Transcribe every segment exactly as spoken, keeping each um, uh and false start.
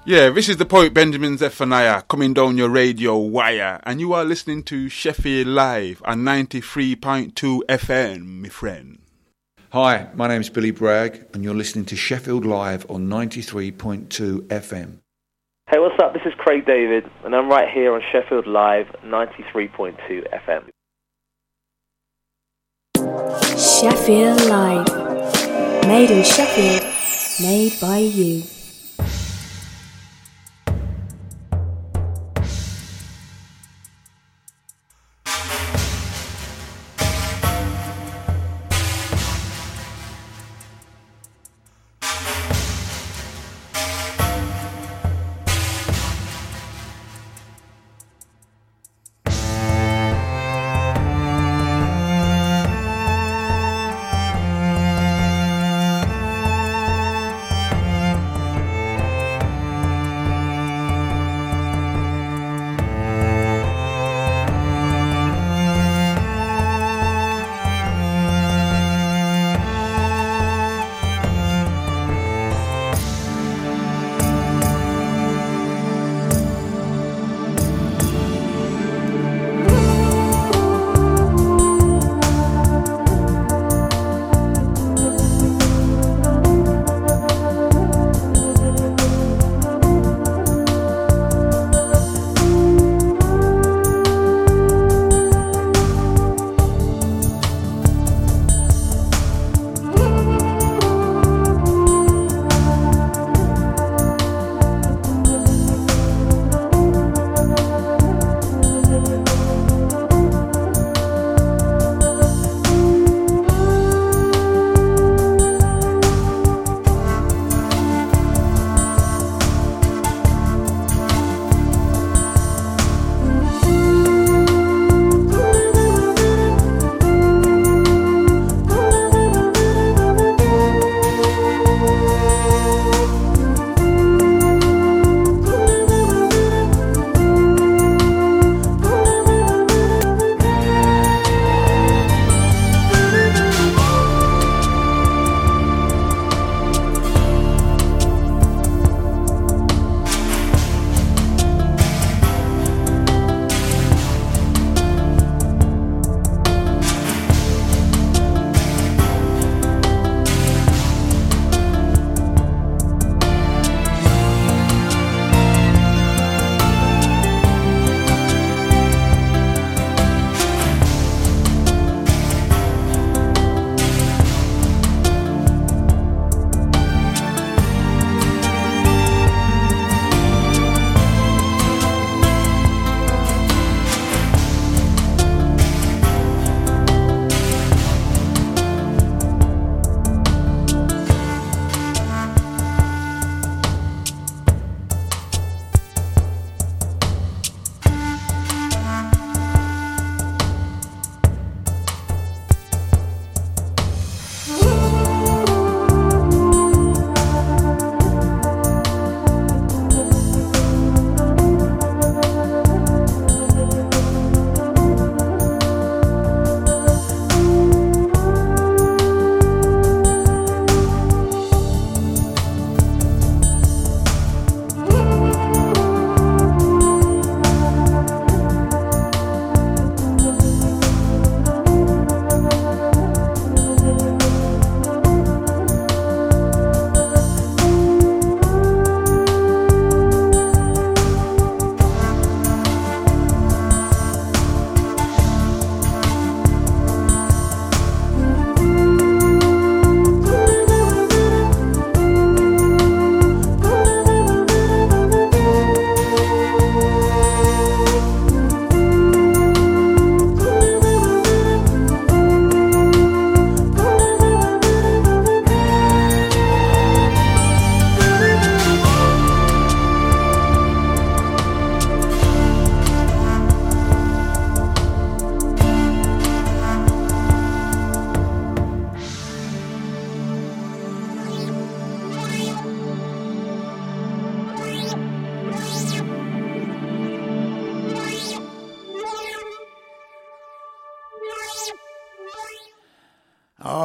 Yeah, this is the poet Benjamin Zephaniah coming down your radio wire, and you are listening to Sheffield Live on ninety-three point two F M, my friend. Hi, my name's Billy Bragg, and you're listening to Sheffield Live on ninety-three point two F M. Hey, what's up? This is Craig David, and I'm right here on Sheffield Live, ninety-three point two F M. Sheffield Live. Made in Sheffield. Made by you.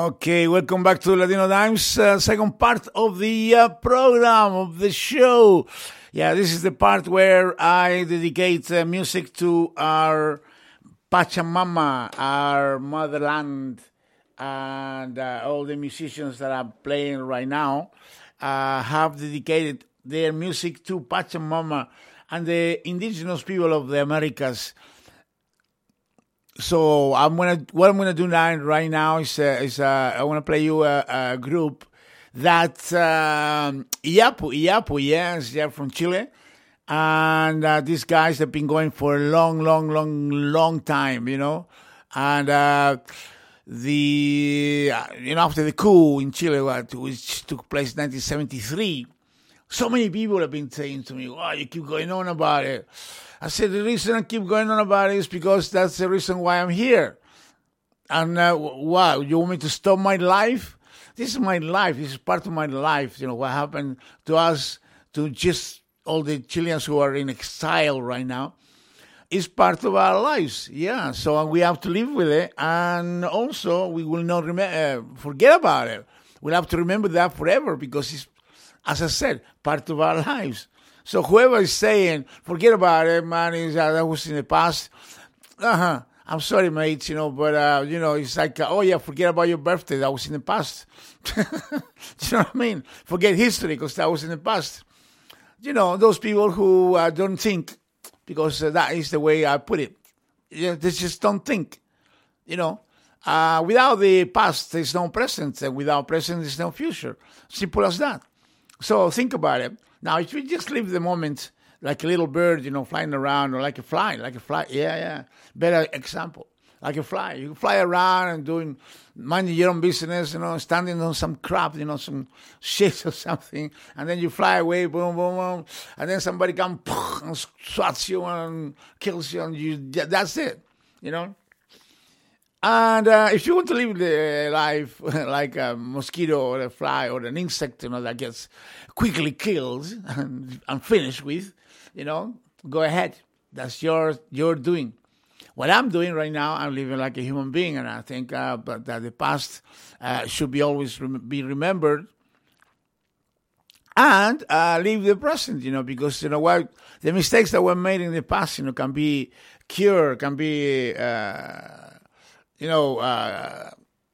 Okay, welcome back to Latino Dimes, uh, second part of the uh, program, of the show. Yeah, this is the part where I dedicate uh, music to our Pachamama, our motherland, and uh, all the musicians that are playing right now uh, have dedicated their music to Pachamama and the indigenous people of the Americas. So I'm gonna what I'm gonna do now right now is uh, is uh, I want to play you a, a group that um, Iyapu Iyapu yes they're from Chile, and uh, these guys have been going for a long long long long time, you know, and uh, the uh, you know after the coup in Chile, which took place in nineteen seventy-three, so many people have been saying to me, "Oh, you keep going on about it." I said, the reason I keep going on about it is because that's the reason why I'm here. And uh, what, you want me to stop my life? This is my life. This is part of my life. You know, what happened to us, to just all the Chileans who are in exile right now, is part of our lives. Yeah, so we have to live with it. And also, we will not rem- uh, forget about it. We'll have to remember that forever because it's, as I said, part of our lives. So whoever is saying, forget about it, man, is, uh, that was in the past. Uh-huh. I'm sorry, mates, you know, but, uh, you know, it's like, uh, oh, yeah, forget about your birthday. That was in the past. Do you know what I mean? Forget history because that was in the past. You know, those people who uh, don't think, because uh, that is the way I put it. You know, they just don't think, you know. Uh, without the past, there's no present. And without present, there's no future. Simple as that. So think about it. Now, if you just live the moment like a little bird, you know, flying around, or like a fly, like a fly, yeah, yeah, better example, like a fly. You fly around and doing, minding your own business, you know, standing on some crap, you know, some shit or something, and then you fly away, boom, boom, boom, and then somebody comes and swats you and kills you, and you, that's it, you know. And uh, if you want to live the life like a mosquito or a fly or an insect, you know, that gets quickly killed and, and finished with, you know, go ahead. That's your your doing. What I'm doing right now, I'm living like a human being, and I think uh, but that the past uh, should be always rem- be remembered, and uh, live the present, you know, because, you know what, the mistakes that were made in the past, you know, can be cured, can be... Uh, you know, uh,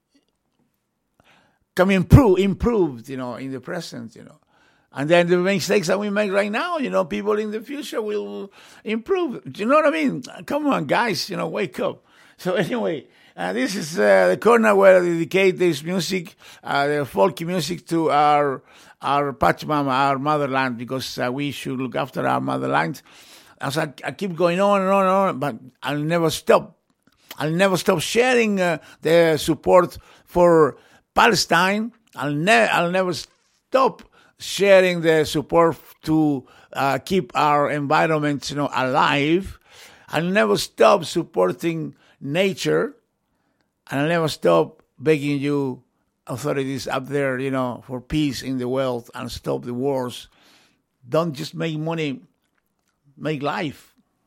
can be improve, improved, you know, in the present, you know. And then the mistakes that we make right now, you know, people in the future will improve. Do you know what I mean? Come on, guys, you know, wake up. So anyway, uh, this is uh, the corner where I dedicate this music, uh, the folky music, to our our Pachamama, our motherland, because uh, we should look after our motherland. As I, I keep going on and on and on, but I'll never stop. I'll never stop sharing uh, the support for Palestine. I'll, ne- I'll never stop sharing the support to uh, keep our environment, you know, alive. I'll never stop supporting nature. And I'll never stop begging you, authorities up there, you know, for peace in the world and stop the wars. Don't just make money, make life.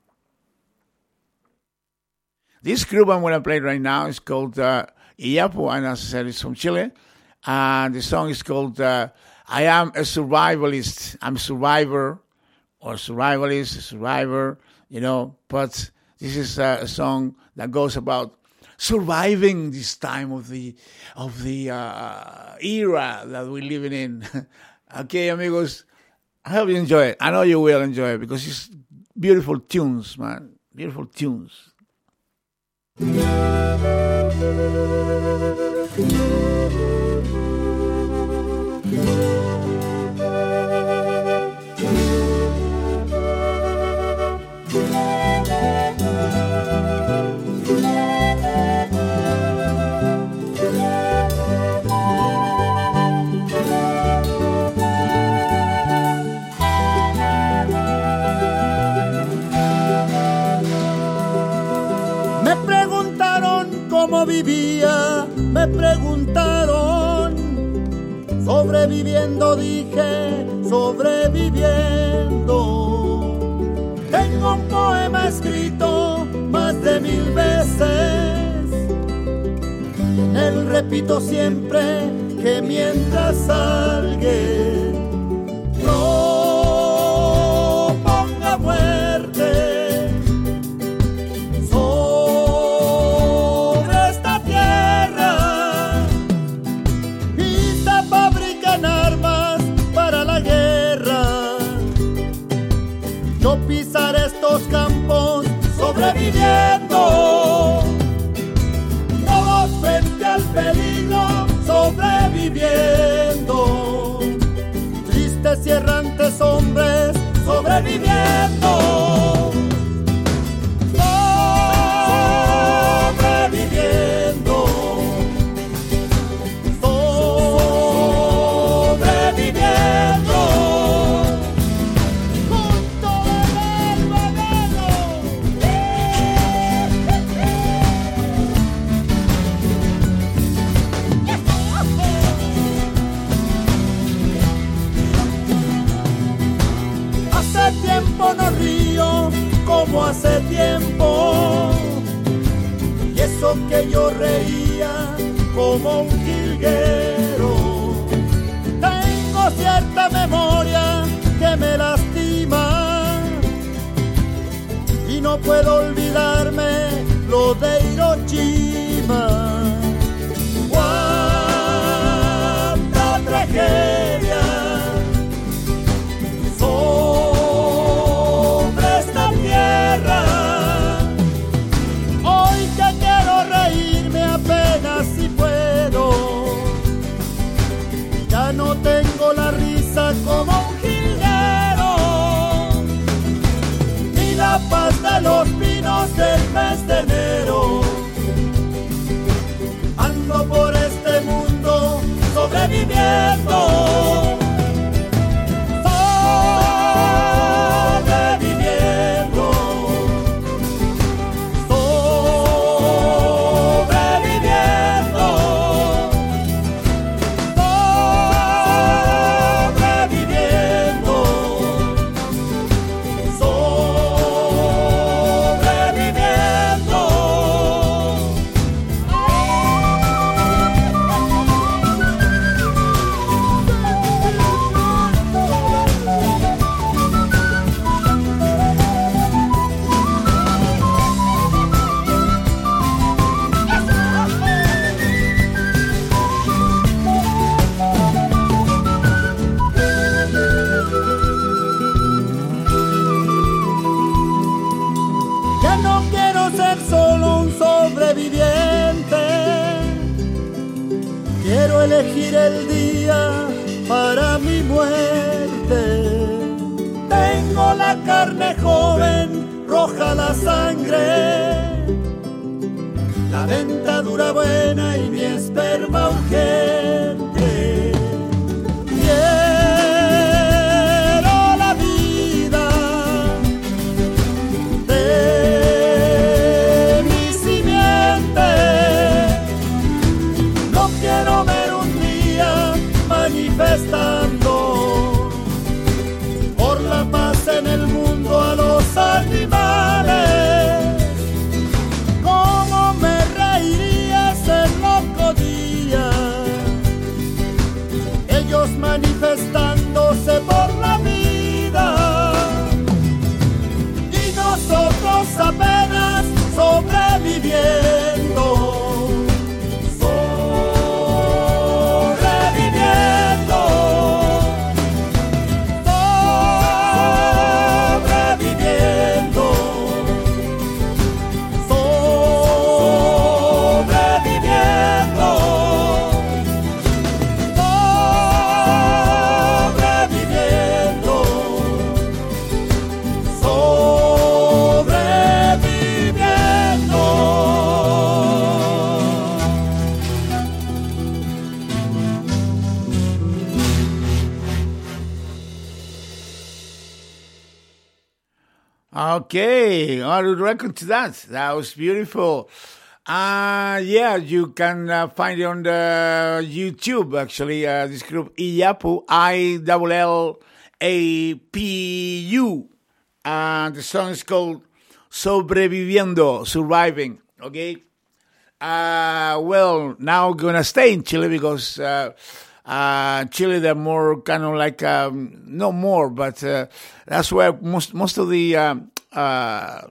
This group I'm going to play right now is called uh, Iyapu, and as I said, it's from Chile. And the song is called uh, I Am a Survivalist. I'm a survivor, or survivalist, a survivor, you know. But this is uh, a song that goes about surviving this time of the of the uh, era that we're living in. Okay, amigos, I hope you enjoy it. I know you will enjoy it because it's beautiful tunes, man. Beautiful tunes. Cómo vivía, me preguntaron, sobreviviendo dije, sobreviviendo. Tengo un poema escrito más de mil veces, Él repito siempre que mientras alguien proponga muerte sobre esta tierra y se fabrican armas para la guerra, yo pisaré estos campos sobreviviendo, todos frente al peligro sobreviviendo, tristes y errantes hombres sobreviviendo, sobreviviendo, sobreviviendo, junto al veneno. Hace tiempo no río como hace tiempo, y eso que yo reía como un jilguero. Tengo cierta memoria que me lastima y no puedo olvidarme lo de Hiroshima. Cuánta tragedia sobre esta tierra. Hoy que quiero reírme apenas si puedo, ya no tengo la risa como un jilguero, ni la paz de los pinos del mes de enero. Ando por este mundo sobreviviendo, sobreviviendo, sobreviviendo, sobreviviendo, sobreviviendo. Ya no quiero ser solo un sobreviviente, quiero elegir el día para mi muerte. Tengo la carne joven, roja la sangre, la dentadura buena y mi esperma urgente. Quiero la vida de mi simiente, no quiero ver un día manifestando por la paz en el mundo a los animales. ¿Cómo me reiría ese loco día? Ellos manifestándose por la vida y nosotros apenas sobreviviendo. Sobreviviendo, sobreviviendo, sobreviviendo, sobreviviendo, Okay, I would reckon to that. That was beautiful. Uh, yeah, you can uh, find it on the YouTube, actually, uh, this group, Iyapu, I L L A P U. And the song is called Sobreviviendo, Surviving, okay? uh, well, now gonna stay in Chile because uh, uh, Chile they're more kind of like um, no more, but uh, that's where most most of the um, uh,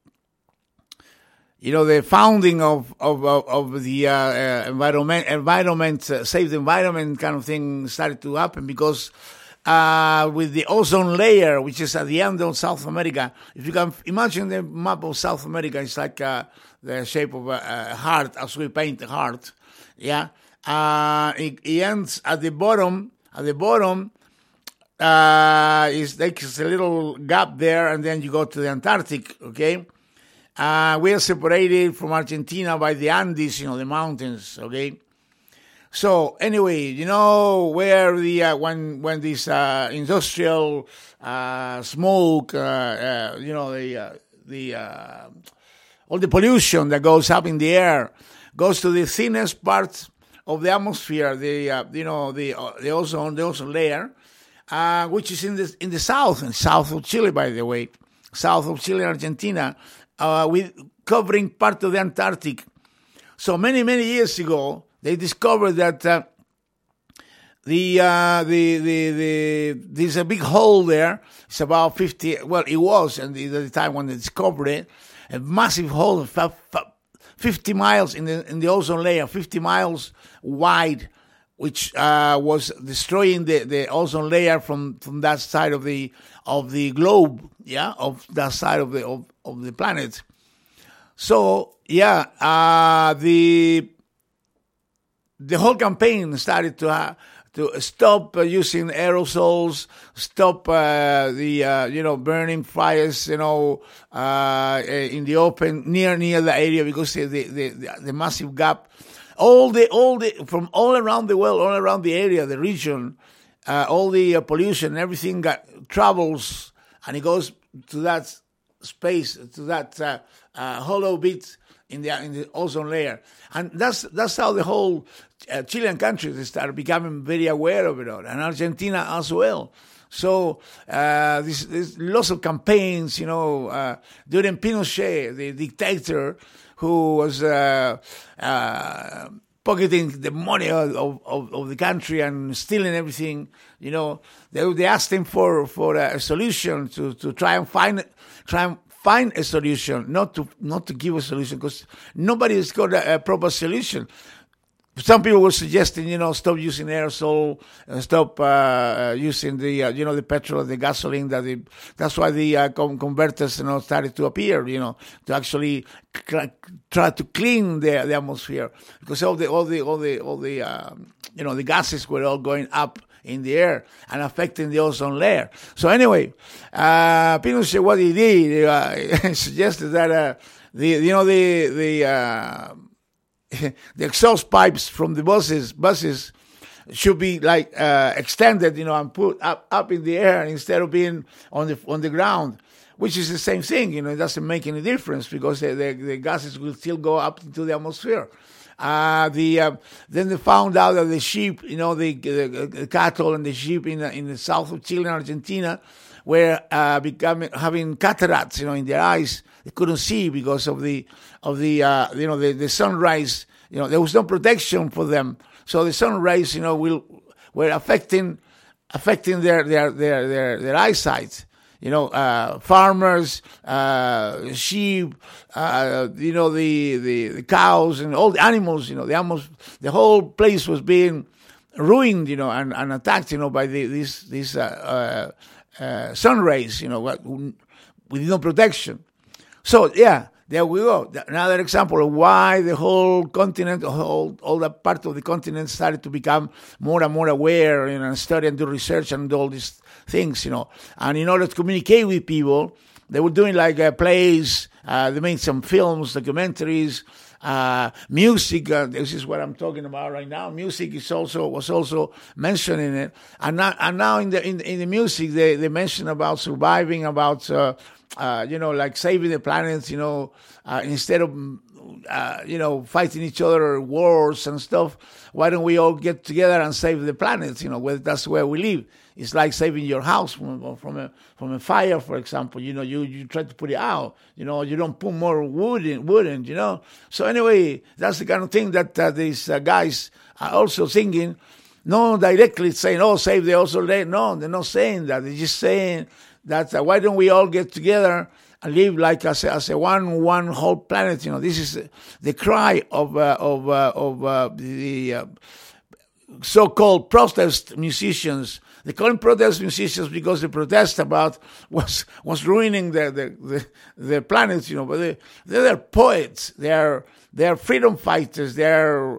you know the founding of of of, of the uh, uh, environment environment uh, save the environment kind of thing started to happen because. Uh, with the ozone layer, which is at the end of South America. If you can imagine the map of South America, it's like uh, the shape of a, a heart, as we paint a heart. Yeah, uh, it, it ends at the bottom. At the bottom, uh, is there's a little gap there, and then you go to the Antarctic. Okay, uh, we are separated from Argentina by the Andes, you know, the mountains. Okay. So anyway, you know where the uh, when when this uh, industrial uh, smoke, uh, uh, you know the uh, the uh, all the pollution that goes up in the air goes to the thinnest part of the atmosphere, the uh, you know the uh, the ozone the ozone layer, uh, which is in the in the south and south of Chile, by the way, south of Chile and Argentina, uh, with covering part of the Antarctic. So many many years ago. They discovered that uh, the, uh, the the the there's a big hole there. It's about fifty. Well, it was, and at the time when they discovered it, a massive hole, fifty miles in the in the ozone layer, fifty miles wide, which uh, was destroying the, the ozone layer from, from that side of the of the globe, yeah, of that side of the of, of the planet. So yeah, uh, the. The whole campaign started to uh, to stop uh, using aerosols, stop uh, the uh, you know burning fires, you know, uh, in the open near near the area because the the, the the massive gap, all the all the from all around the world, all around the area, the region, uh, all the uh, pollution, everything got travels and it goes to that space, to that uh, uh, hollow bit. In the in the ozone layer, and that's that's how the whole uh, Chilean countries start becoming very aware of it all, and Argentina as well. So uh, there's, there's lots of campaigns, you know, uh, during Pinochet, the dictator, who was uh, uh, pocketing the money of, of, of the country and stealing everything. You know, they they asked him for for a solution to to try and find try and. Find a solution, not to not to give a solution, because nobody has got a, a proper solution. Some people were suggesting, you know, stop using aerosol, uh, stop uh, using the, uh, you know, the petrol, the gasoline. That the, that's why the uh, converters, you know, started to appear, you know, to actually cl- try to clean the, the atmosphere, because all the all the all the all the uh, you know the gases were all going up in the air and affecting the ozone layer. So anyway, uh, Pinochet, what he did, uh, suggested that uh, the you know the the uh, the exhaust pipes from the buses buses should be like uh, extended, you know, and put up up in the air instead of being on the on the ground, which is the same thing. You know, it doesn't make any difference because the the, the gases will still go up into the atmosphere. Uh, the uh, then they found out that the sheep, you know, the, the, the cattle and the sheep in the, in the south of Chile and Argentina were uh, becoming having cataracts, you know, in their eyes. They couldn't see because of the of the uh, you know the, the sunrise. You know, there was no protection for them, so the sun rays, you know, will were affecting affecting their their their their, their eyesight. You know, uh, farmers, uh, sheep, uh, you know, the, the, the cows and all the animals, you know, the animals, the whole place was being ruined, you know, and, and attacked, you know, by the, these, these, uh, uh, uh, sun rays, you know, with no protection. So, yeah, there we go. Another example of why the whole continent, whole, all that part of the continent started to become more and more aware, you know, and study and do research and do all these things, you know. And in order to communicate with people, they were doing like uh, plays, uh, they made some films, documentaries, uh, music. Uh, this is what I'm talking about right now. Music is also was also mentioned in it. And now, and now in the in, in the music, they, they mention about surviving, about uh, uh, you know, like saving the planet, you know, uh, instead of uh, you know, fighting each other, wars and stuff. Why don't we all get together and save the planet? You know, where, that's where we live. It's like saving your house from, from a from a fire, for example. You know, you, you try to put it out. You know, you don't put more wood in, wood in, you know. So anyway, that's the kind of thing that uh, these uh, guys are also singing. No directly saying, oh, save the ozone layer. No, they're not saying that. They're just saying that uh, why don't we all get together and live like as a, as a one one whole planet? You know, this is uh, the cry of uh, of uh, of uh, the uh, so-called protest musicians. They call them protest musicians because they protest about what's was ruining the the the, the planet. You know, but they they're poets. They're they're freedom fighters. They're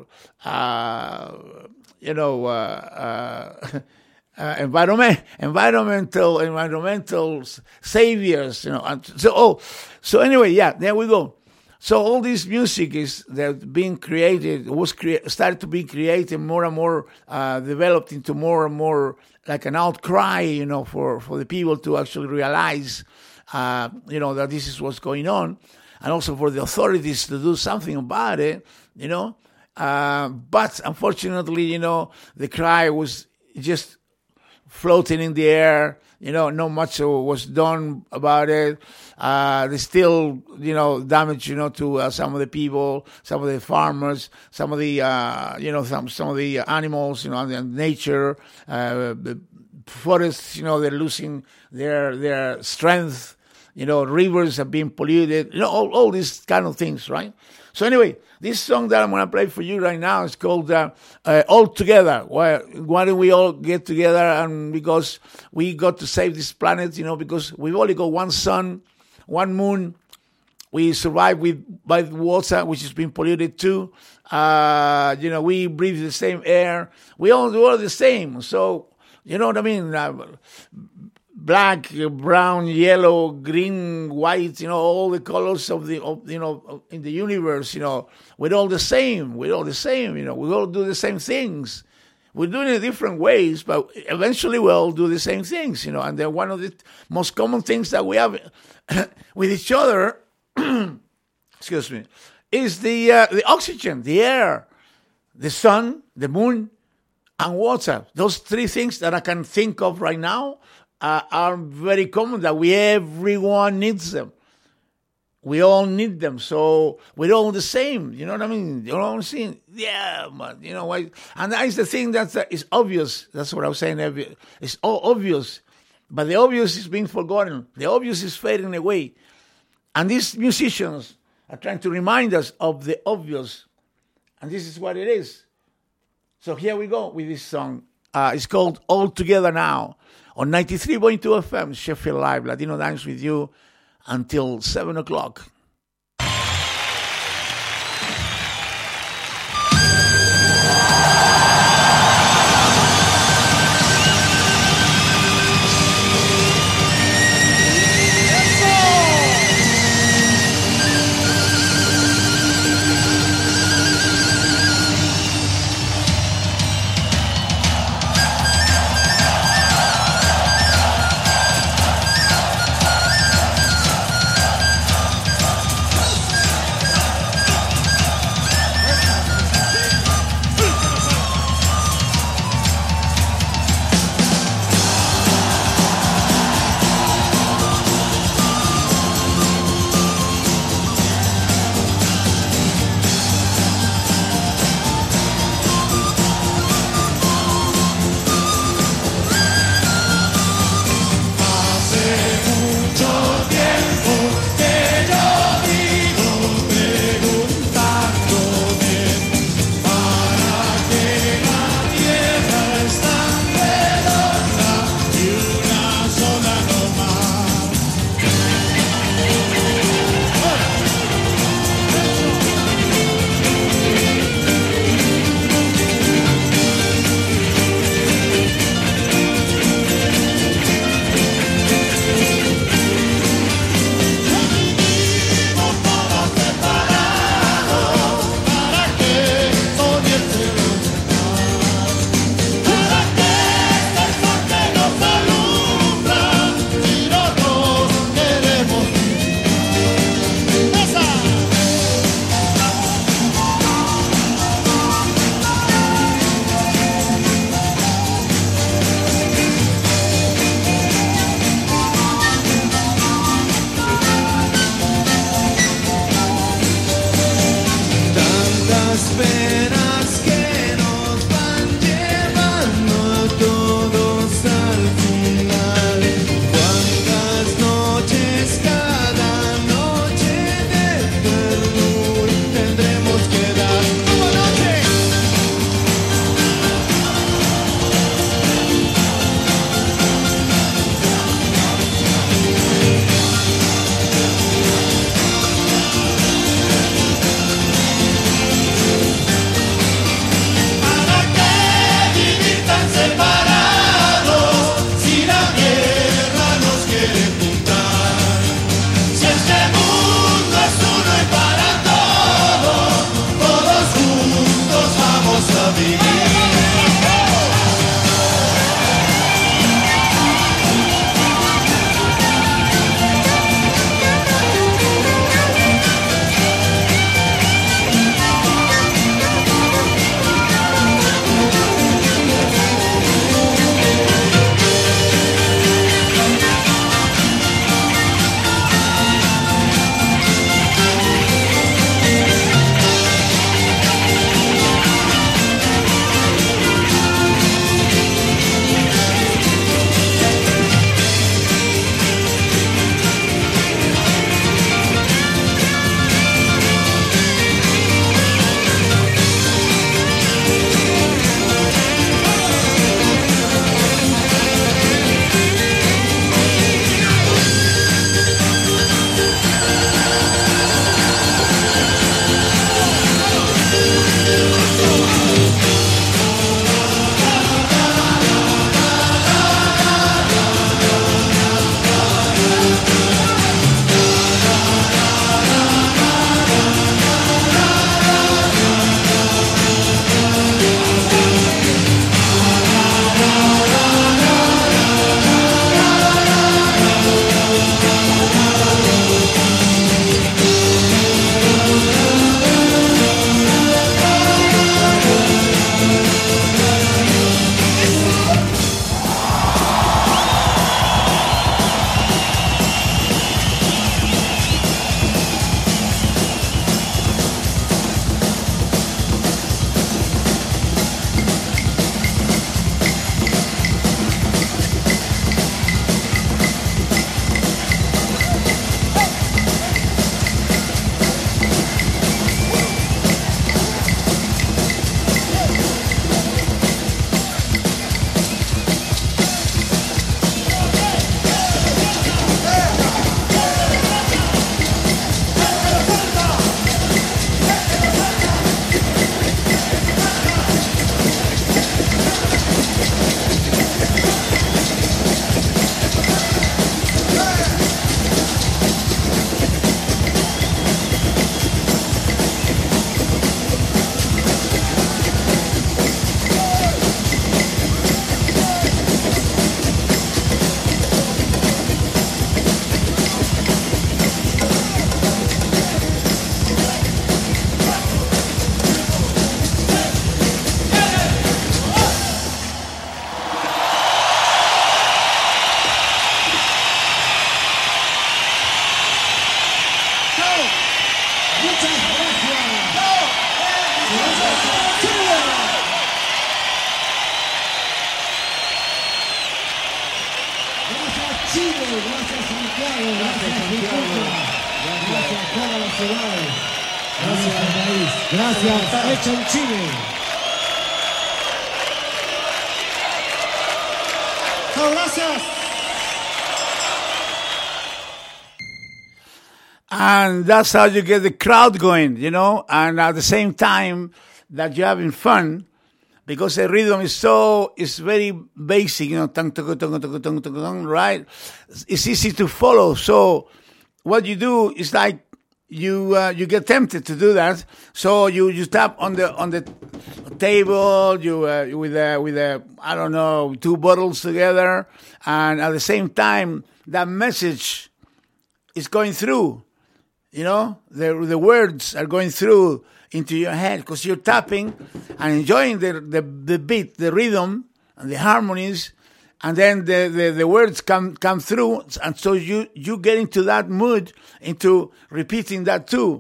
uh, you know. Uh, uh, Uh, environment, environmental, environmental saviors, you know. And so, oh, so anyway, yeah, there we go. So all this music is that being created was crea- started to be created more and more, uh, developed into more and more like an outcry, you know, for, for the people to actually realize, uh, you know, that this is what's going on, and also for the authorities to do something about it, you know. Uh, but unfortunately, you know, the cry was just floating in the air, you know, not much was done about it. Uh, there's still, you know, damage, you know, to uh, some of the people, some of the farmers, some of the, uh, you know, some some of the animals, you know, and nature, uh, the forests, you know, they're losing their their strength. You know, rivers are being polluted. You know, all all these kind of things, right? So anyway, this song that I'm going to play for you right now is called uh, uh, All Together. Why, why don't we all get together? And because we got to save this planet, you know, because we've only got one sun, one moon. We survive with by water, which has been polluted too. Uh, you know, we breathe the same air. We all do all the same. So, you know what I mean? Uh, black, brown, yellow, green, white, you know, all the colors of the, of, you know, in the universe, you know, we're all the same. We're all the same, you know, we all do the same things. We're doing it in different ways, but eventually we all do the same things, you know, and then one of the most common things that we have with each other, excuse me, is the, uh, the oxygen, the air, the sun, the moon, and water. Those three things that I can think of right now Uh, are very common, that we, everyone needs them. We all need them. So we're all the same. You know what I mean? You're all the same. Yeah, but you know why? And that is the thing that uh, is obvious. That's what I was saying. It's all obvious. But the obvious is being forgotten. The obvious is fading away. And these musicians are trying to remind us of the obvious. And this is what it is. So here we go with this song. Uh, it's called All Together Now. On ninety-three point two F M, Sheffield Live, Latino Dance with you until seven o'clock. Chile, gracias Santiago, gracias Santiago, gracias a todas las ciudades, gracias al país, gracias, está hecho en Chile. No, gracias. And that's how you get the crowd going, you know, and at the same time that you're having fun, because the rhythm is so, it's very basic, you know, tung, tung, tung, tung, tung, tung, tung, right? It's easy to follow. So what you do is like you uh, you get tempted to do that. So you, you tap on the on the table, you uh, with a, with a, I don't know, two bottles together, and at the same time that message is going through. You know, the the words are going through into your head because you're tapping and enjoying the, the the beat, the rhythm, and the harmonies, and then the, the, the words come come through, and so you you get into that mood, into repeating that too.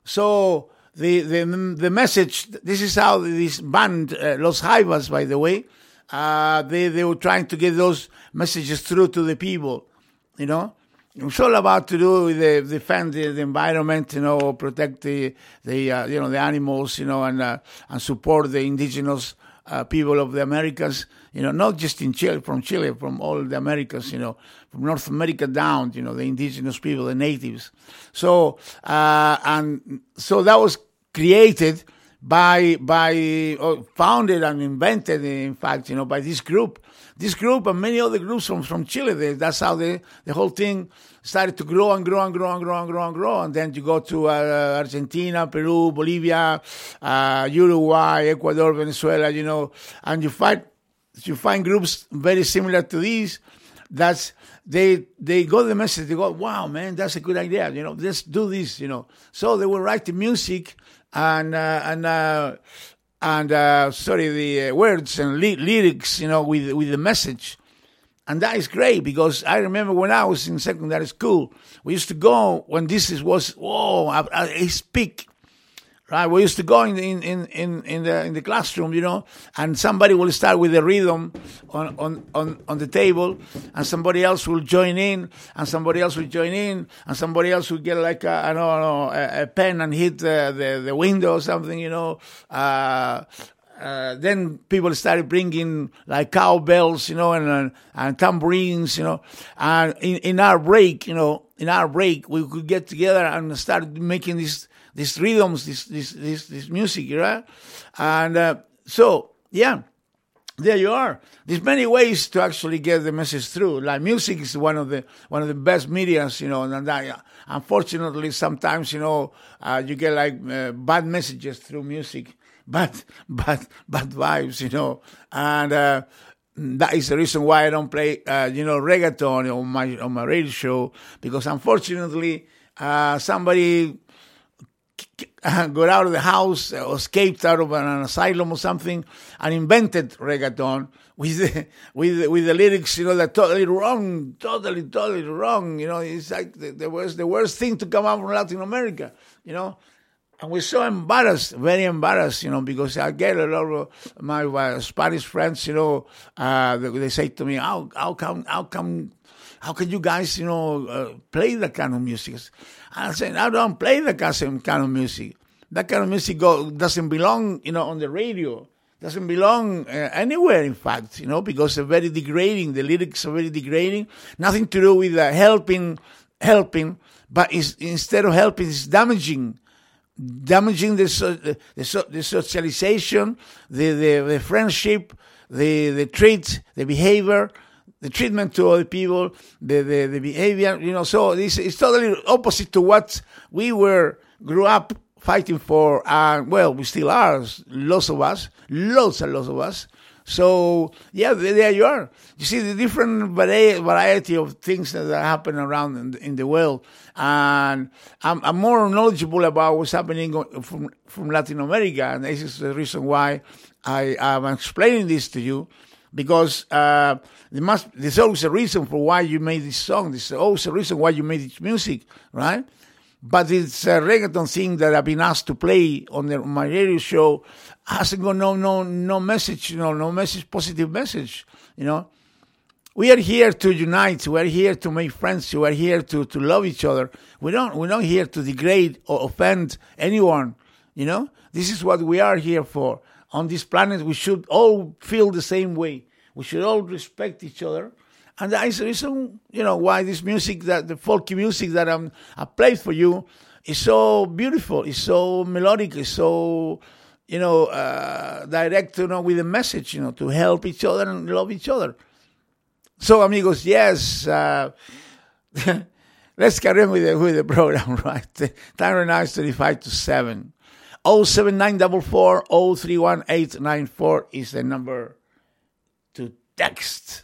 So the the the message. This is how this band, uh, Los Jaivas, by the way, uh, they they were trying to get those messages through to the people. You know. It's all about to do with the, defend the, the environment, you know, protect the the uh, you know the animals, you know, and uh, and support the indigenous uh, people of the Americas, you know, not just in Chile, from Chile, from all the Americas, you know, from North America down, you know, the indigenous people, the natives. So uh, and so that was created by by uh, founded and invented, in fact, you know, by this group. This group and many other groups from, from Chile, they, that's how they, the whole thing started to grow and grow and grow and grow and grow and grow. And then you go to uh, Argentina, Peru, Bolivia, uh, Uruguay, Ecuador, Venezuela, you know, and you find you find groups very similar to these. That's they they got the message. They go, wow, man, that's a good idea. You know, let's do this. You know, so they will write the music and uh, and. Uh, And uh, sorry, the uh, words and ly- lyrics, you know, with with the message, and that is great because I remember when I was in secondary school, we used to go when this is, was whoa at, at its peak, right? We used to go in in, in, in, in the in the classroom, you know, and somebody will start with the rhythm on, on, on, on the table, and somebody else will join in, and somebody else will join in, and somebody else will get like a, I don't know, a, a pen and hit the, the, the window or something, you know. Uh, uh, then people started bringing like cowbells, you know, and and, and tambourines, you know. And in, in our break, you know, in our break, we could get together and start making this. These rhythms, this this this this music, right? And uh, so, yeah, there you are. There's many ways to actually get the message through. Like music is one of the one of the best mediums, you know. And that, yeah, unfortunately, sometimes you know uh, you get like uh, bad messages through music, bad bad bad vibes, you know. And uh, that is the reason why I don't play, uh, you know, reggaeton on my on my radio show, because unfortunately, uh, somebody got out of the house, or escaped out of an asylum or something, and invented reggaeton with the, with the, with the lyrics, you know, that totally wrong, totally, totally wrong. You know, it's like the, the worst, the worst thing to come out from Latin America. You know, and we're so embarrassed, very embarrassed. You know, because I get a lot of my uh, Spanish friends. You know, uh, they, they say to me, "How how come how come." How can you guys, you know, uh, play that kind of music?" And I said, I don't play that kind of music. That kind of music go, doesn't belong, you know, on the radio. Doesn't belong uh, anywhere, in fact, you know, because they're very degrading. The lyrics are very degrading. Nothing to do with uh, helping, helping, but it's, instead of helping, it's damaging. Damaging the so, the, the, so, the socialization, the, the, the friendship, the, the treat, the behavior, the treatment to other people, the, the, the behavior, you know, so this is totally opposite to what we were, grew up fighting for, and well, we still are, lots of us, lots and lots of us. So, yeah, there you are. You see the different variety of things that happen around in the, in the world. And I'm, I'm more knowledgeable about what's happening from, from Latin America, and this is the reason why I am explaining this to you. Because uh, there must, there's always a reason for why you made this song. There's always a reason why you made this music, right? But it's a reggaeton thing that I've been asked to play on, the, on my radio show hasn't got no no no message, you know, no message, positive message, you know. we are here to unite. We are here to make friends. We are here to, to love each other. We don't, we're not here to degrade or offend anyone, you know? This is what we are here for. On this planet, we should all feel the same way. We should all respect each other. And that is the reason, you know, why this music, that the folky music that I'm, I played for you is so beautiful, it's so melodic, it's so, you know, uh, direct, you know, with a message, you know, to help each other and love each other. So, amigos, yes, uh, let's carry on with the, with the program, right? Time right now is thirty-five to seven. oh seven nine four four oh three one eight nine four is the number to text.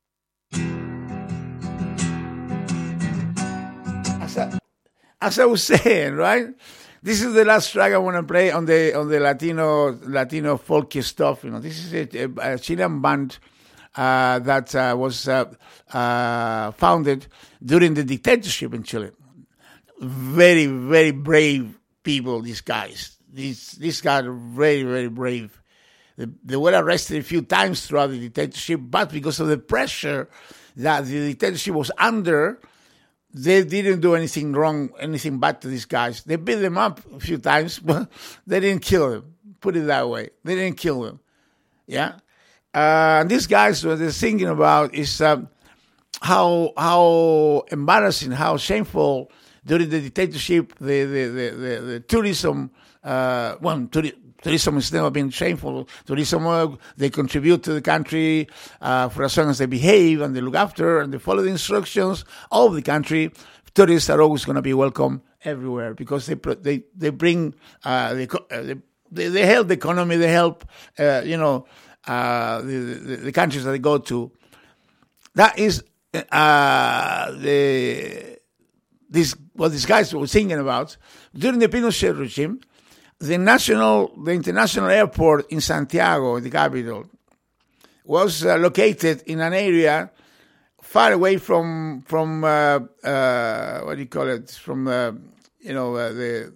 As I, as I was saying, right? This is the last track I want to play on the on the Latino Latino folky stuff. You know, this is a, a Chilean band uh, that uh, was uh, uh, founded during the dictatorship in Chile. Very, very brave people. These guys. These these guys are very, very brave. They, they were arrested a few times throughout the dictatorship, but because of the pressure that the dictatorship was under, they didn't do anything wrong, anything bad to these guys. They beat them up a few times, but they didn't kill them. Put it that way. They didn't kill them. Yeah? Uh, and these guys, what they're thinking about is um, how how embarrassing, how shameful during the dictatorship, the, the, the, the, the tourism, uh, well, turi- tourism has never been shameful. Tourism, uh, they contribute to the country uh, for as long as they behave and they look after and they follow the instructions of the country. Tourists are always going to be welcome everywhere because they they they bring uh, they, they they help the economy, they help uh, you know uh, the, the the countries that they go to. That is uh, the this what these guys were thinking about during the Pinochet regime. The national, the international airport in Santiago, the capital, was uh, located in an area far away from from uh, uh, what do you call it? From uh, you know uh, the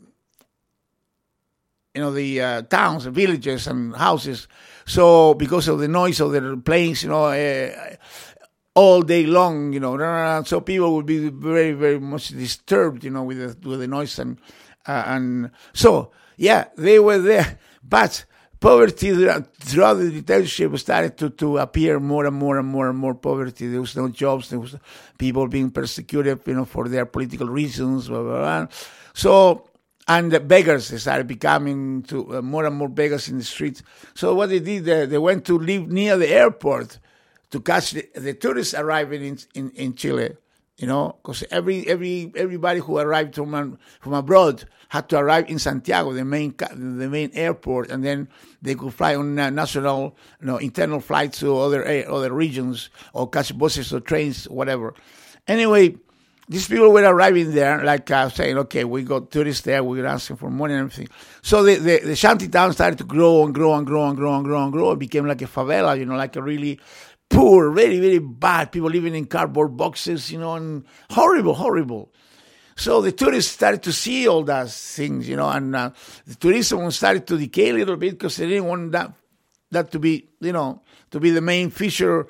you know the uh, towns, villages, and houses. So because of the noise of the planes, you know, uh, all day long, you know, so people would be very, very much disturbed, you know, with the with the noise and uh, and so. Yeah, they were there, but poverty throughout the dictatorship started to, to appear more and more and more and more poverty. There was no jobs. There was people being persecuted, you know, for their political reasons. Blah, blah, blah. So, and the beggars they started becoming to uh, more and more beggars in the streets. So what they did, uh, they went to live near the airport to catch the, the tourists arriving in, in, in Chile. You know, because every every everybody who arrived from from abroad had to arrive in Santiago, the main the main airport, and then they could fly on national, you know, internal flights to other other regions or catch buses or trains, whatever. Anyway, these people were arriving there, like uh, saying, "Okay, we got tourists there. We're asking for money and everything." So the, the the shanty town started to grow and grow and grow and grow and grow and grow. It became like a favela, you know, like a really poor, very, very bad, people living in cardboard boxes, you know, and horrible, horrible. So the tourists started to see all those things, you know, and uh, the tourism started to decay a little bit because they didn't want that that to be, you know, to be the main feature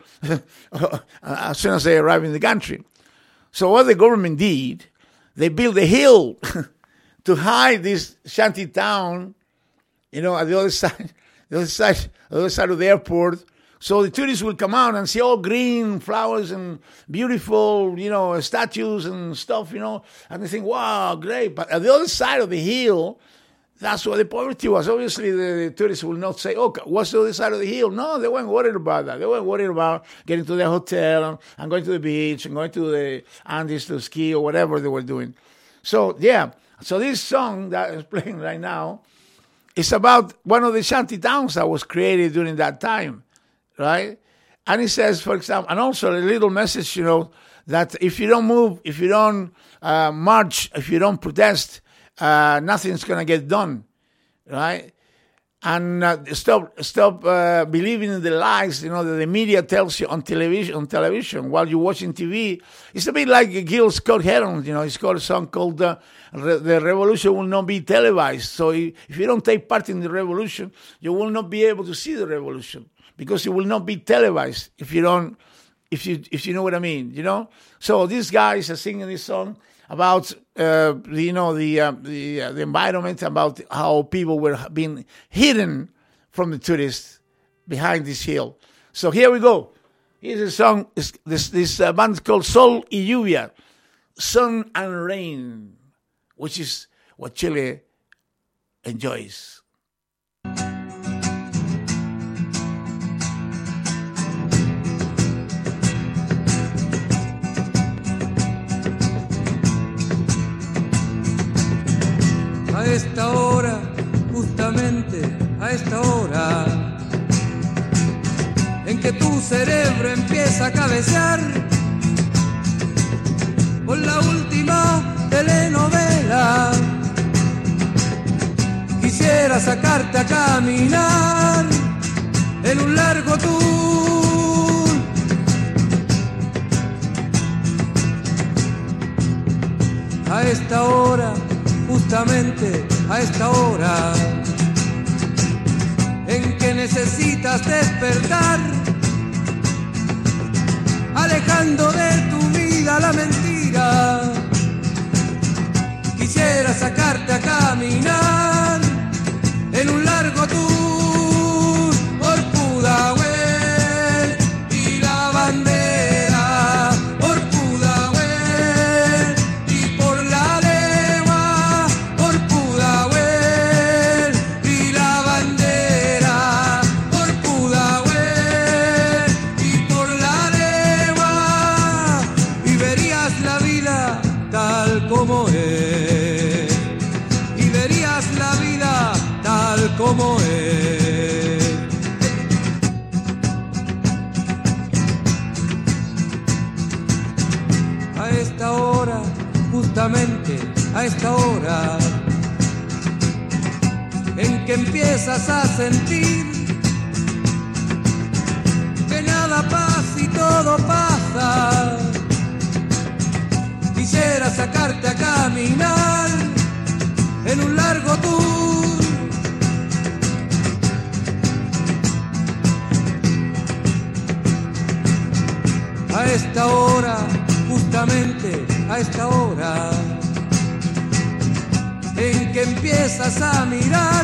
as soon as they arrive in the country. So what the government did, they built a hill to hide this shanty town, you know, at the other side, the other side, the other side of the airport. So the tourists will come out and see all green flowers and beautiful, you know, statues and stuff, you know, and they think, wow, great. But at the other side of the hill, that's where the poverty was. Obviously, the, the tourists will not say, oh, what's the other side of the hill? No, they weren't worried about that. They weren't worried about getting to their hotel and, and going to the beach and going to the Andes to ski or whatever they were doing. So, yeah. So this song that is playing right now is about one of the shanty towns that was created during that time. Right? And he says, for example, and also a little message, you know, that if you don't move, if you don't uh, march, if you don't protest, uh, nothing's going to get done, right? And uh, stop stop uh, believing in the lies, you know, that the media tells you on television, on television while you're watching T V. It's a bit like Gil Scott-Heron, you know, he's got a song called uh, Re- The Revolution Will Not Be Televised. So if you don't take part in the revolution, you will not be able to see the revolution, because it will not be televised if you don't if you if you know what I mean, you know. So these guys are singing this song about uh, you know the uh, the uh, the environment, about how people were being hidden from the tourists behind this hill. So here we go. Here's a song. This this uh, band called Sol y Lluvia, Sun and Rain, which is what Chile enjoys. A esta hora, justamente a esta hora, en que tu cerebro empieza a cabecear con la última telenovela, quisiera sacarte a caminar en un largo tour. A esta hora, justamente a esta hora, en que necesitas despertar, alejando de tu vida la mentira, quisiera sacarte a caminar en un largo tour por Pudahuel y la bandera, por Pudahuel y por la legua, por Pudahuel y la bandera, por Pudahuel y por la legua, y verías la vida tal como es, y verías la vida tal como es. A esta hora, justamente a esta hora, en que empiezas a sentir que nada pasa y todo pasa, quisiera sacarte a caminar en un largo tour. A esta hora, justamente a esta hora, en que empiezas a mirar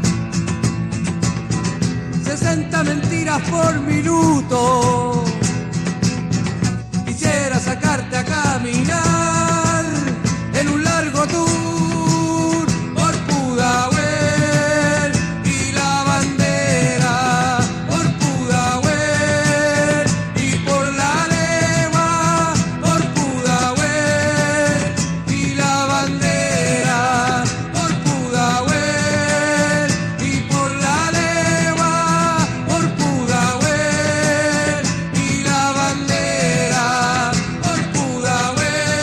sesenta mentiras por minuto, quisiera sacarte a caminar en un largo tour por Pudahuel y la bandera, por Pudahuel y por la legua, por Pudahuel y la bandera, por Pudahuel y por la legua, por Pudahuel y la bandera, por Pudahuel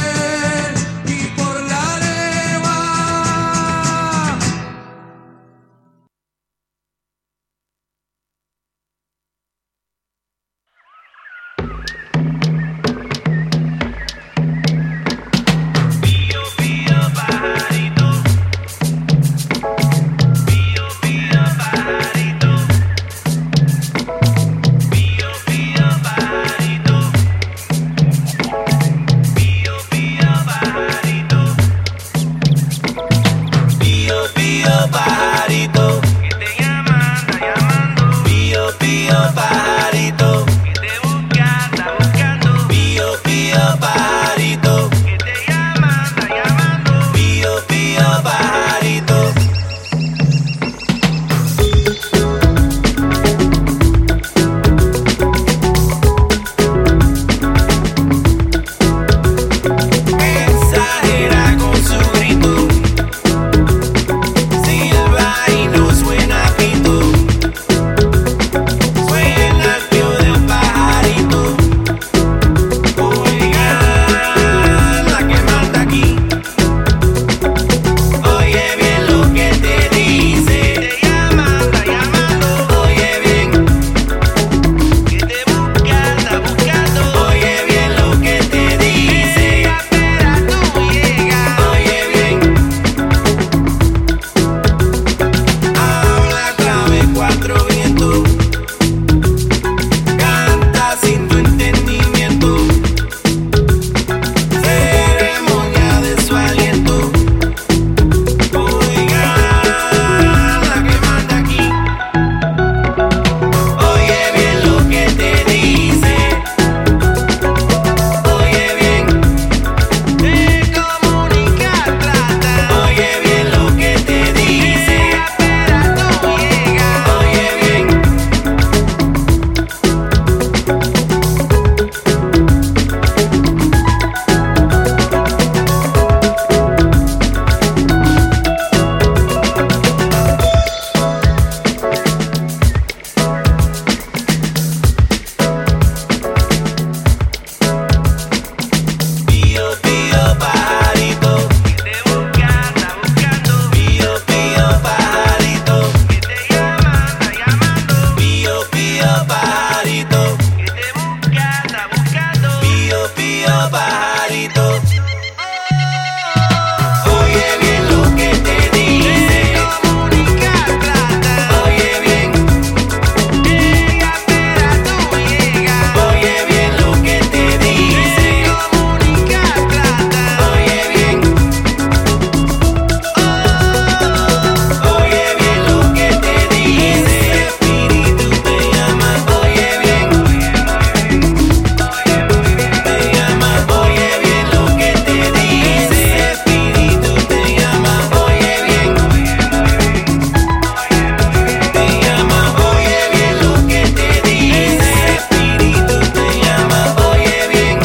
pegadito. Oye bien lo que te dice. Comunicar plata. Oye bien. Llega, espera, tú llega. Oye bien lo que te dice. Comunicar plata. Oye bien. Oh, oye bien lo que te dice. Espíritu te llama. Oye bien. Te llama. Oye bien lo que te dice. Espíritu te llama. Oye bien. Te llama. Oye bien lo que te dice. Espíritu te llama. Oye bien.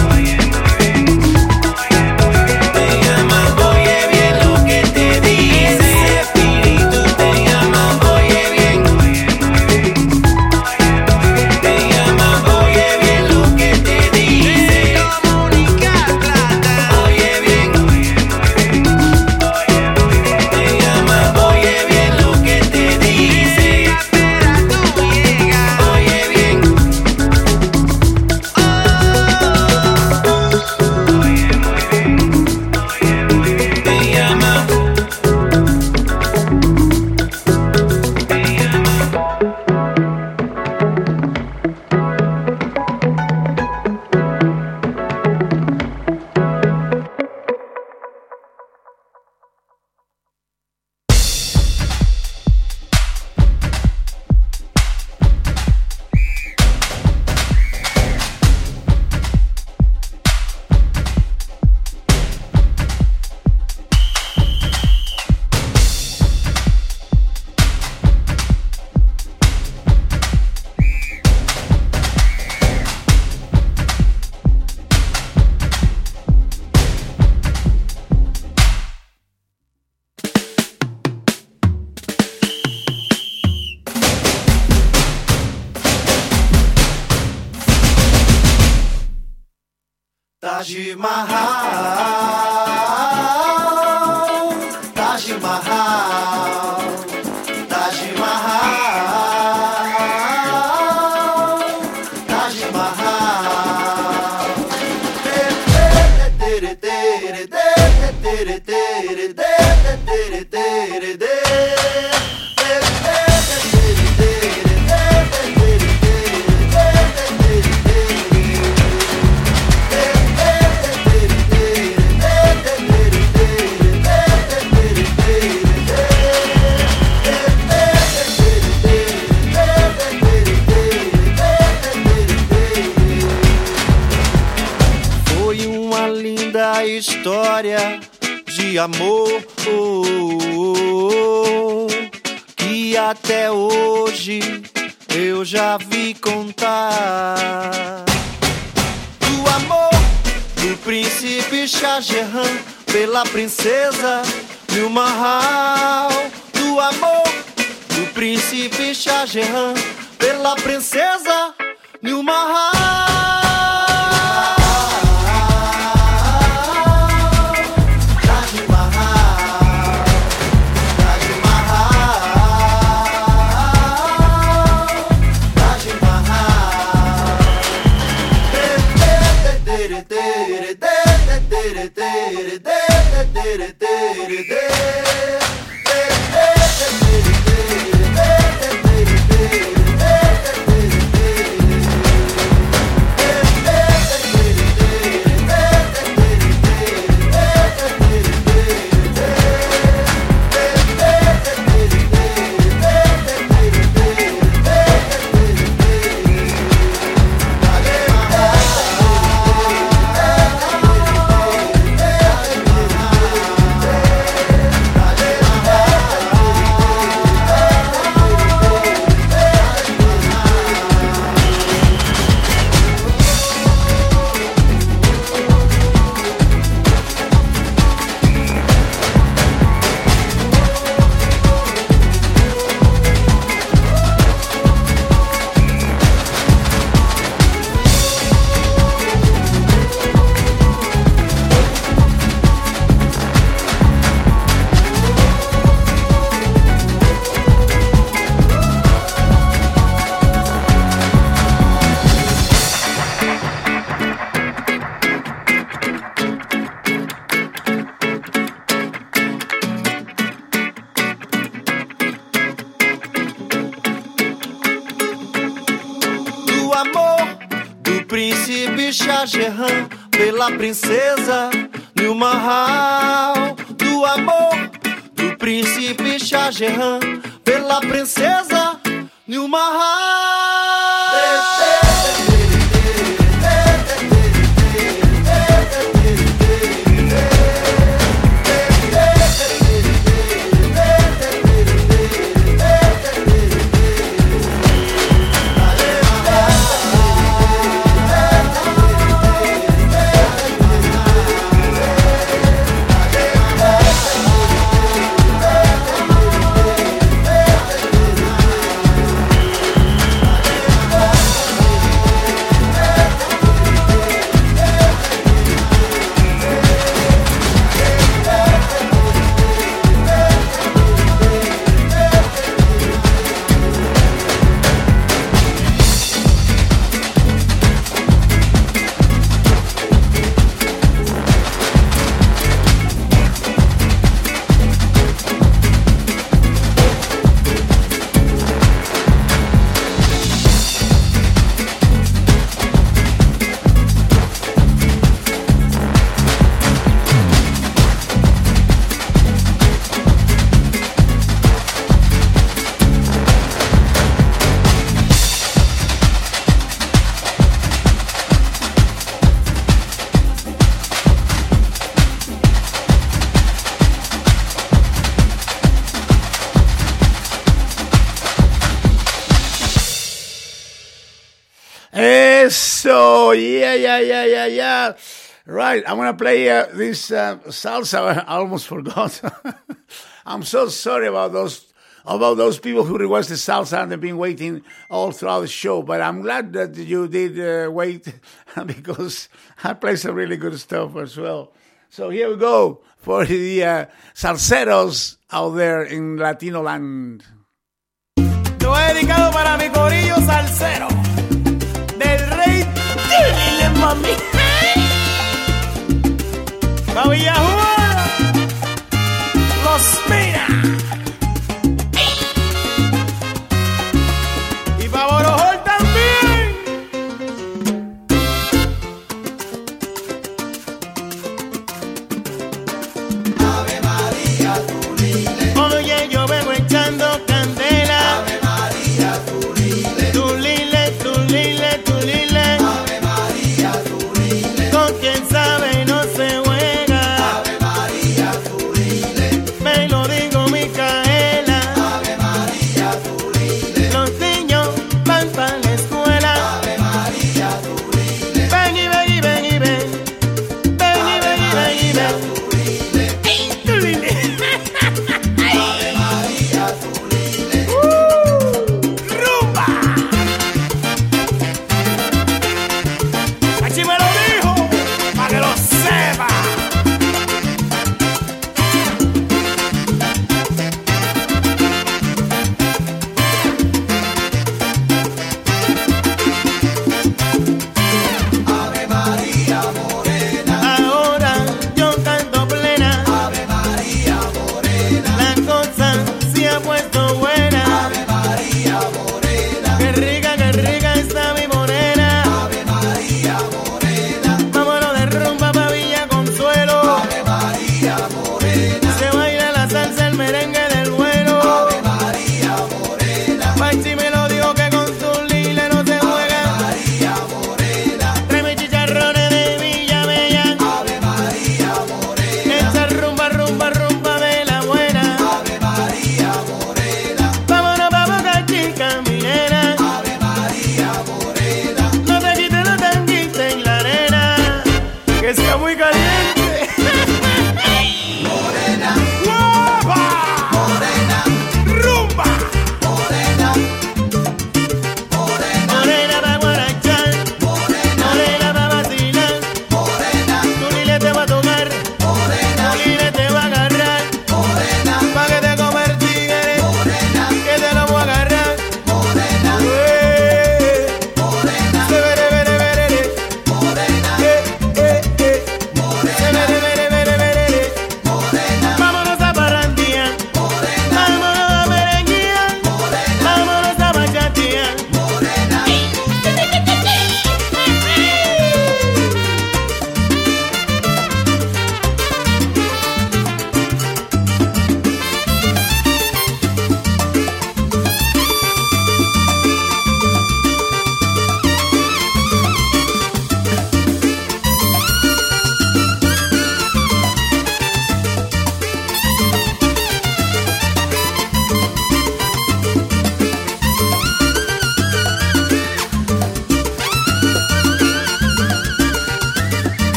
Te llama. Oye bien lo que te dice. Espíritu te llama. Oye bien. Te llama. Oye bien lo que te dice. Comunicar plata. Oye bien. Te llama. Oye bien lo que te dice. Espera, tú llega. Oye bien. Te llama. Taj Mahal, Taj Mahal, Taj Mahal, Taj Mahal. Foi uma linda história de amor que até hoje eu já vi contar. Do amor do príncipe Shah Jahan pela princesa Nil Mahal. Do amor do príncipe Shah Jahan pela princesa Nil Mahal. Shah Jahan, pela princesa Nilma Hal, do amor do príncipe Shah Jahan, pela princesa Nilma Hal. So yeah, yeah, yeah, yeah, yeah. Right, I'm gonna play uh, this uh, salsa. I almost forgot. I'm so sorry about those about those people who requested salsa and they've been waiting all throughout the show. But I'm glad that you did uh, wait because I play some really good stuff as well. So here we go for the uh, salseros out there in Latino land. Lo he dedicado para mi corillo salsero del rey Dile mami pa' Villajuana Los Mira y pa' Borojol también. Ave María, tú dile. Oye, yo vengo echando candela. Ave María, tú dile. Tú lile, tú lile, tú lile. Ave María, tú dile. Con quien sabe no se juega. Ave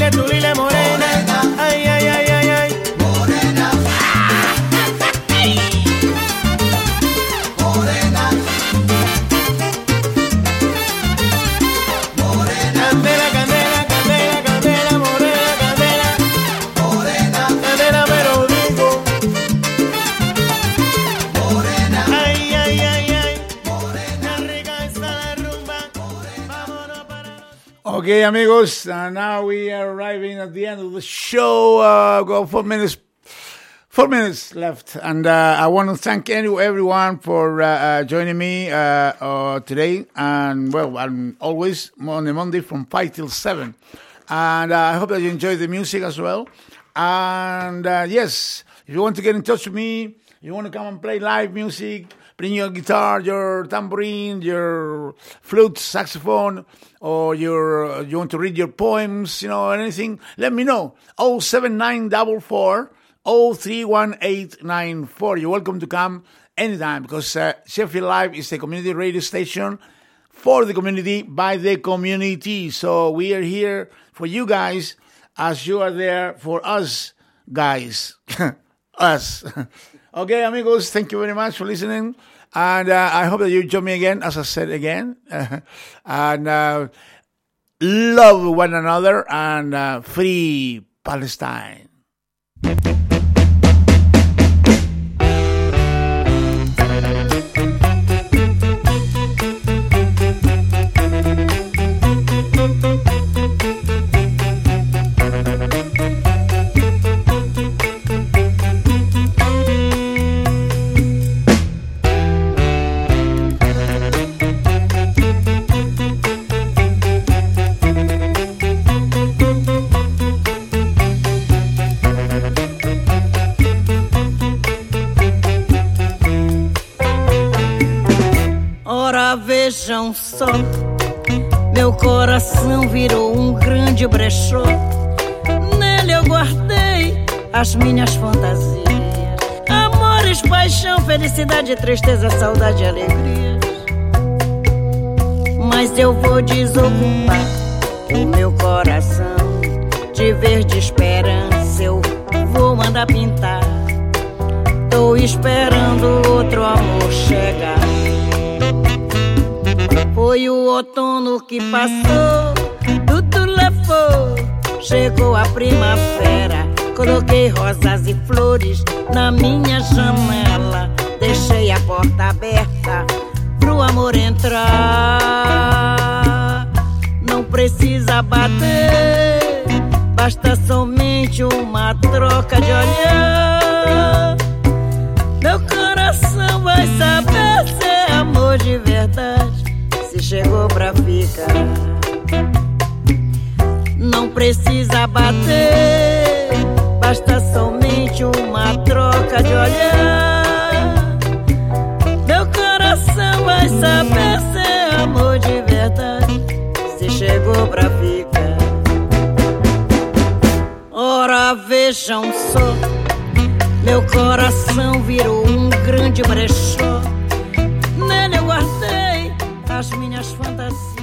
lile, tu lile morena. Ay, ay, ay, ay, ay. Morena. Morena. Morena. Candela, candela, candela, candela, morena, candela. Morena. Candela, pero digo. Morena. Ay, ay, ay, ay. Morena. Rica está la rumba. Vámonos para. Okay, amigos, uh, now we are arriving at the end of the show. Uh, got four minutes, four minutes left, and uh, I want to thank any, everyone for uh, uh, joining me uh, uh, today. And well, and always on a Monday from five till seven. And uh, I hope that you enjoy the music as well. And uh, yes, if you want to get in touch with me, you want to come and play live music, bring your guitar, your tambourine, your flute, saxophone, or your uh, you want to read your poems, you know, anything, let me know. oh seven nine four four, oh three one eight nine four. You're welcome to come anytime, because uh, Sheffield Live is a community radio station for the community, by the community. So we are here for you guys as you are there for us guys. Us. Okay, amigos, thank you very much for listening. And uh, I hope that you join me again, as I said again. and uh, love one another, and uh, free Palestine. Vejam só, meu coração virou um grande brechó. Nele eu guardei as minhas fantasias, amores, paixão, felicidade, tristeza, saudade e alegria. Mas eu vou desocupar o meu coração de verde esperança, eu vou mandar pintar. Tô esperando outro amor chegar. Foi o outono que passou, tudo levou. Chegou a primavera, coloquei rosas e flores na minha janela. Deixei a porta aberta pro amor entrar. Não precisa bater, basta somente uma troca de olhar. Meu coração vai saber se é amor de verdade, se chegou pra ficar. Não precisa bater, basta somente uma troca de olhar. Meu coração vai saber se é amor de verdade, se chegou pra ficar. Ora, vejam só, meu coração virou um grande brechó. Nele eu guardei as minhas fantasias.